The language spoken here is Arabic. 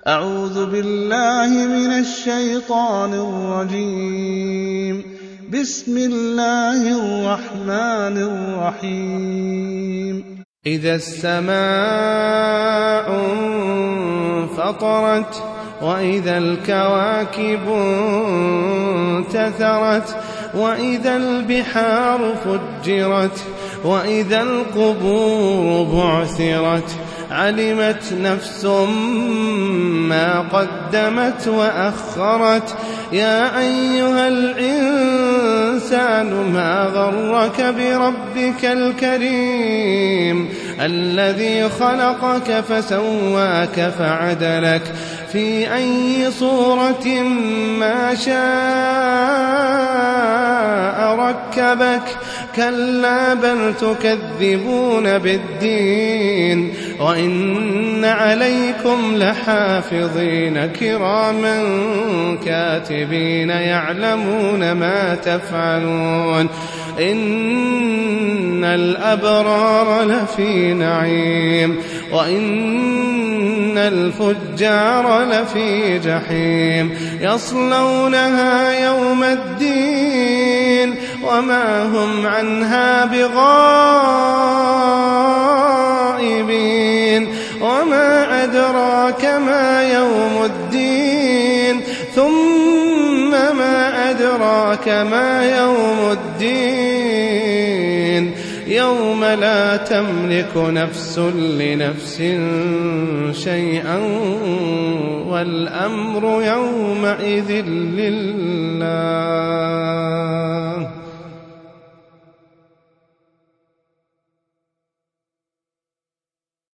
أعوذ بالله من الشيطان الرجيم. بسم الله الرحمن الرحيم. إذا السماء انفطرت وإذا الكواكب انتثرت وإذا البحار فجرت وإذا القبور بعثرت علمت نفس ما قدمت وأخرت يا أيها الإنسان ما غرك بربك الكريم الذي خلقك فسواك فعدلك في أي صورة ما شاء ركبك كلا بل تكذبون بالدين وإن عليكم لحافظين كراما كاتبين يعلمون ما تفعلون إن الأبرار لفي نعيم وإن الفجار لفي جحيم يصلونها يوم الدين وما هم عنها بغائبين وما أدراك ما يوم الدين ثم ما أدراك ما يوم الدين يوم لا تملك نفس لنفس شيئا والأمر يومئذ لله.